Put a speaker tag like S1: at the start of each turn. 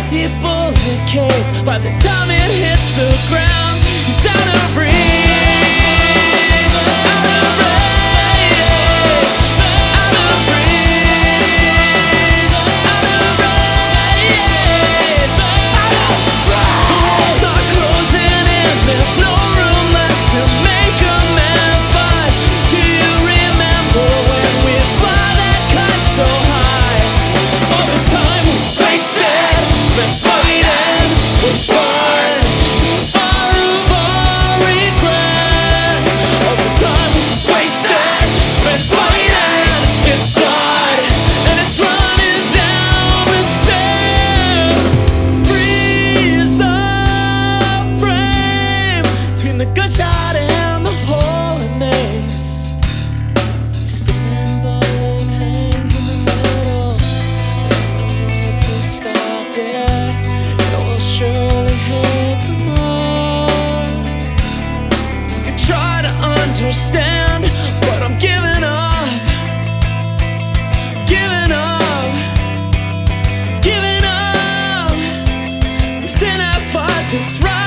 S1: empty bullet case. By the time it hits the ground, he's out of reach. The gunshot and the hole it makes. Spinning bullet hangs in the middle. There's no way to stop it. It will surely hit the mark. I can try to understand, but I'm giving up. Giving up. Giving up. The synapse fires this right.